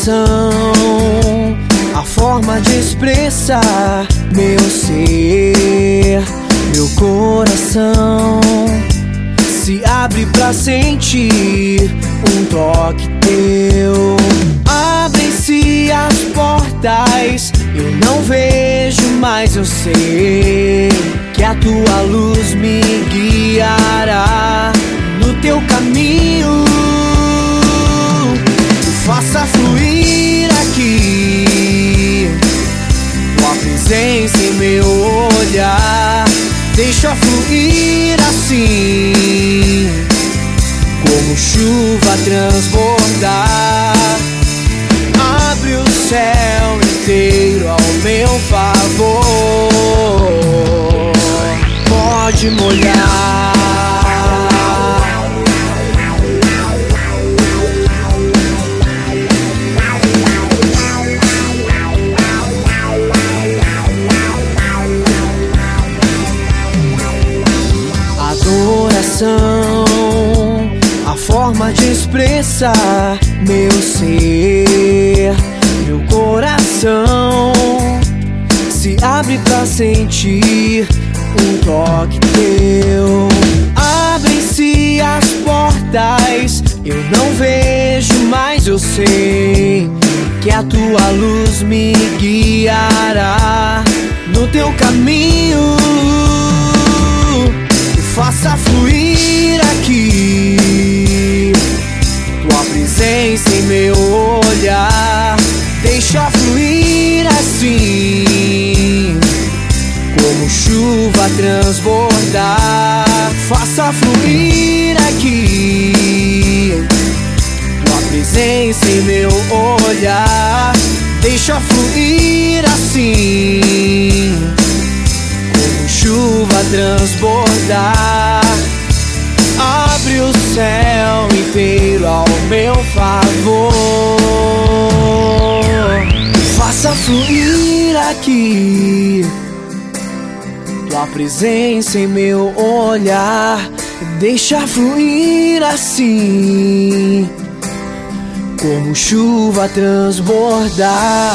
coração, a forma de expressar meu ser. Meu coração se abre pra sentir um toque teu. Abrem-se as portas, eu não vejo, mas eu sei que a tua luz me guiará no teu caminho. Faça fluir aqui tua presença em meu olhar. Deixa fluir assim, como chuva transbordar. Abre o céu inteiro ao meu favor. Pode molhar. A forma de expressar meu ser. Meu coração se abre pra sentir um toque teu. Abrem-se as portas, eu não vejo, mas eu sei que a tua luz me guiará no teu caminho. Faça fluir aqui tua presença em meu olhar. Deixa fluir assim, como chuva transbordar. Faça fluir aqui tua presença em meu olhar. Deixa fluir assim, como chuva transbordar. Abre o céu inteiro ao meu favor. Faça fluir aqui tua presença em meu olhar. Deixa fluir assim, como chuva transbordar.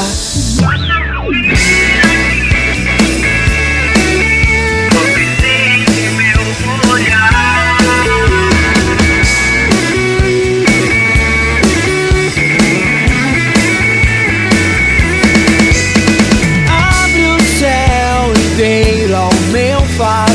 Ao meu favor.